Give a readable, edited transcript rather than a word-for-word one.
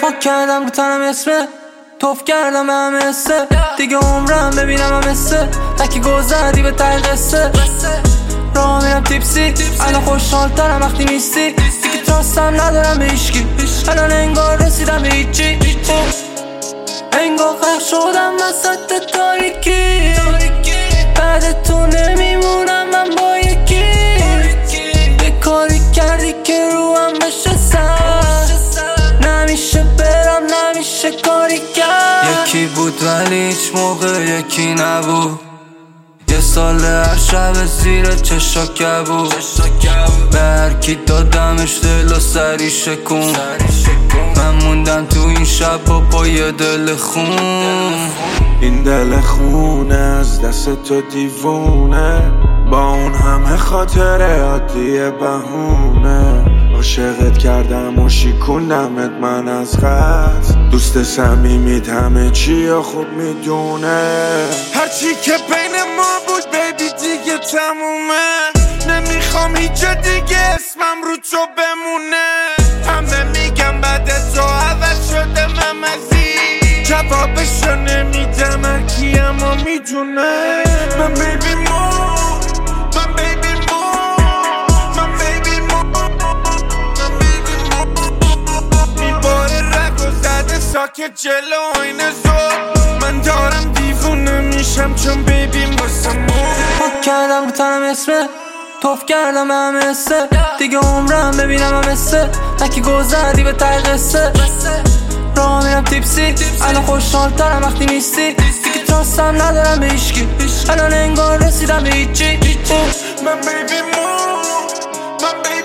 پاک کردم رو تنم اسمه توف کردم به همه حسه دیگه عمرم ببینم هم حسه تکی گذردی به ته قصه راه میرم تیپسی الان خوشحال ترم وقتی نیستی دیگه تراستم ندارم به هیچکی الان انگار رسیدم به هیچی انگار غرق شدم وسط تاریکی بعد تو نمیمونم من با یکی یه کاری کردی که روم بشه سر نمیشه برم نمیشه کاری کرد یکی بود ولی هیچ موقع یکی نبود یه سال هر شب زیر چشا کبود به هرکی دادمش دل و سری شکون من موندم تو این شب با یه دل خون این دل خونه از دست تو دیوونه با اون همه خاطره عادیه بهونه عاشقت کردم و شیکوندمت من از قصد دوست صمیمیت همه چی خوب میدونه هرچی که بین ما بود بیبی دیگه تمومه نمیخوام هیچ دیگه اسمم رو تو بمونه همه میگم بعد تو عوض شده ممزی جوابشو نمیدم هرکی اما میدونه من بیبی مو من بیبی مو من بیبی مو من بیبی مو میباره رگ و زده ساکت جلو این زور من دارم دیوونه میشم چون بیبی واسمو پاک کردم رو تنم اسمه توف کردم به همه حسه دیگه عمرم ببینم هم حسه تکی گذردی به ته قصه راه میرم تیپسی الان خوشحال ترم وقتی نیستی دیگه تراستم ندارم به هیچکی الان انگار رسیدم به هیچی من بیبی مو من بیبی